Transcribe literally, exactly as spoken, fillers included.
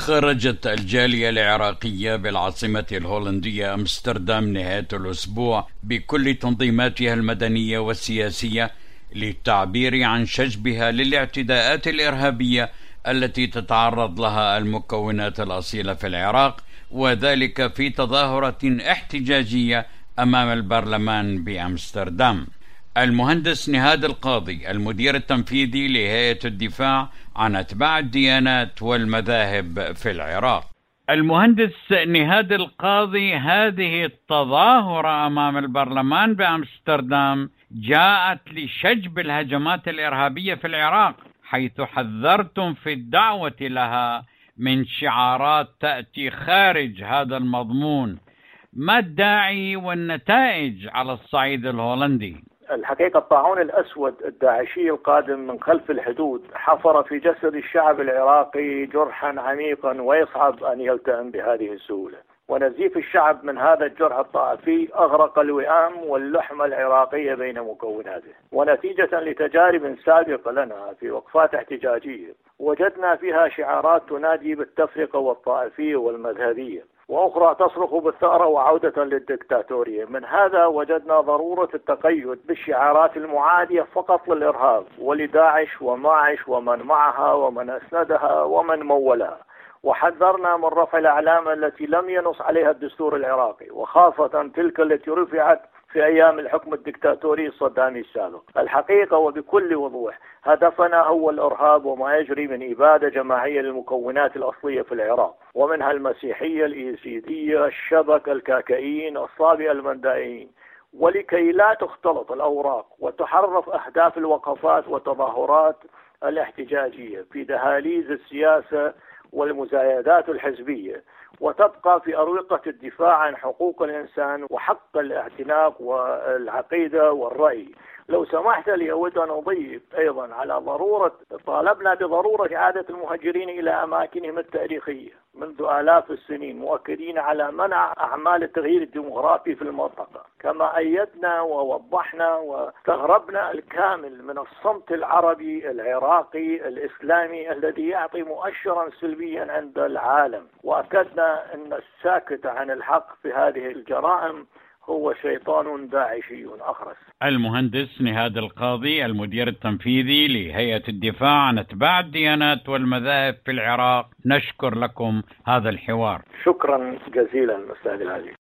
خرجت الجالية العراقية بالعاصمة الهولندية أمستردام نهاية الأسبوع بكل تنظيماتها المدنية والسياسية للتعبير عن شجبها للاعتداءات الإرهابية التي تتعرض لها المكونات الأصيلة في العراق، وذلك في تظاهرة احتجاجية أمام البرلمان بأمستردام. المهندس نهاد القاضي المدير التنفيذي لهيئة الدفاع عن أتباع الديانات والمذاهب في العراق. المهندس نهاد القاضي، هذه التظاهرة أمام البرلمان بأمستردام جاءت لشجب الهجمات الإرهابية في العراق، حيث حذرتم في الدعوة لها من شعارات تأتي خارج هذا المضمون. ما الداعي والنتائج على الصعيد الهولندي؟ الحقيقة الطاعون الأسود الداعشي القادم من خلف الحدود حفر في جسد الشعب العراقي جرحا عميقا ويصعب أن يلتئم بهذه السهولة، ونزيف الشعب من هذا الجرح الطائفي أغرق الوئام واللحمة العراقية بين مكوناته. ونتيجة لتجارب سابقة لنا في وقفات احتجاجية وجدنا فيها شعارات تنادي بالتفرقة والطائفية والمذهبية، وأخرى تصرخ بالثأرة وعودة للدكتاتورية. من هذا وجدنا ضرورة التقيد بالشعارات المعادية فقط للإرهاب ولداعش وماعش ومن معها ومن أسندها ومن مولها، وحذرنا من رفع الأعلام التي لم ينص عليها الدستور العراقي، وخاصة تلك التي رفعت في أيام الحكم الدكتاتوري الصدامي السابق. الحقيقة وبكل وضوح هدفنا هو الإرهاب وما يجري من إبادة جماعية للمكونات الأصلية في العراق، ومنها المسيحية، الإيزيدية، الشبك، الكاكائيين، الصابئة، المندائيين، ولكي لا تختلط الأوراق وتحرف أهداف الوقفات والتظاهرات الاحتجاجية في دهاليز السياسة والمزايدات الحزبية، وتبقى في أروقة الدفاع عن حقوق الإنسان وحق الاعتناق والعقيدة والرأي. لو سمحت لي أود أن أضيف أيضا على ضرورة طالبنا بضرورة إعادة المهاجرين إلى أماكنهم التاريخية منذ آلاف السنين، مؤكدين على منع أعمال التغيير الديمغرافي في المنطقة، كما أيدنا ووضحنا واستغربنا الكامل من الصمت العربي العراقي الإسلامي الذي يعطي مؤشرا سلبيا عند العالم، وأكدنا أن الساكت عن الحق في هذه الجرائم هو شيطان داعشي أخرس. المهندس نهاد القاضي المدير التنفيذي لهيئة الدفاع عن أتباع الديانات والمذاهب في العراق، نشكر لكم هذا الحوار. شكرا جزيلا أستاذ العزيز.